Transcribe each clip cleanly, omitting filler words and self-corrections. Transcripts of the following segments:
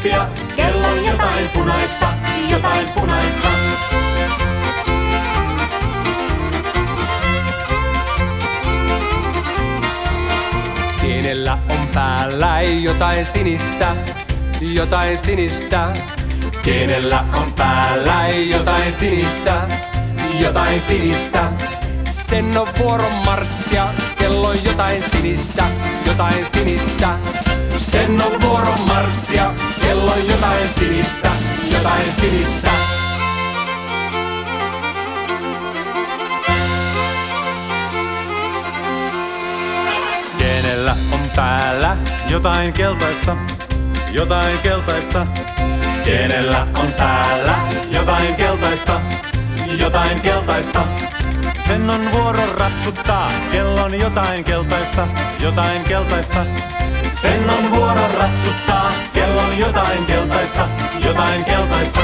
lamppia, kello on jotain punaista, jotain punaista. Kenellä on päällä jotain sinistä, jotain sinistä. Kenellä on päällä jotain sinistä, jotain sinistä. Sen on vuoron marssia, kello on jotain sinistä, jotain sinistä. Sen on vuoron marssia, kello on jotain sinistä, jotain sinistä. Kenellä on päällä jotain keltaista, jotain keltaista. Kenellä on päällä jotain keltaista, jotain keltaista. Sen on vuoro rapsuttaa, kellon jotain keltaista, jotain keltaista. Sen on vuoro rapsuttaa, kellon jotain keltaista, jotain keltaista.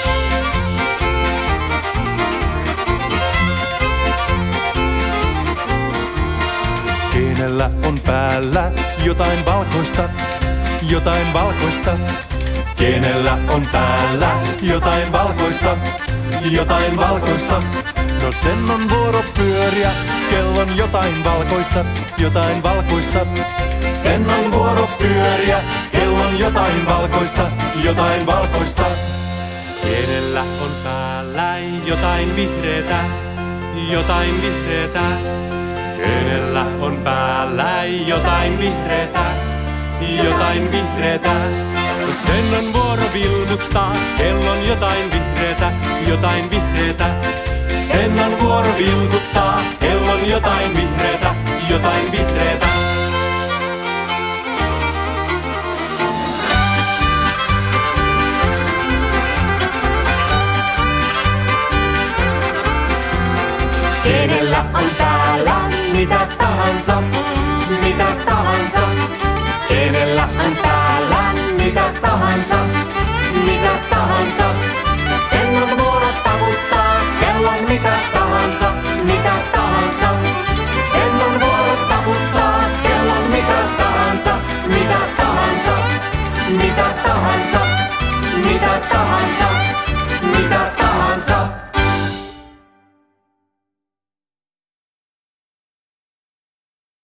Kenellä on päällä jotain valkoista, jotain valkoista. Kenellä on päällä jotain valkoista, jotain valkoista. No sen on vuoro pyöriä, kellon jotain valkoista, jotain valkoista. Sen on vuoro pyöriä, kellon jotain valkoista, jotain valkoista. Kenellä on päällä jotain vihreätä, jotain vihreätä. Kenellä on päällä jotain vihreätä, jotain vihreätä. Sen on vuoro vilkuttaa, kellon jotain vihreätä, jotain vihreätä. Sen on vuoro vilkuttaa, kellon jotain vihreätä, jotain vihreätä. Kenellä on päällä mitä tahansa, mitä tahansa. Kenellä on päällä mitä tahansa, mitä tahansa. Sen on vuoro taputtaa, kellon mitä tahansa, mitä tahansa. Sen on vuoro taputtaa, kellon mitä tahansa, mitä tahansa, mitä tahansa, mitä tahansa.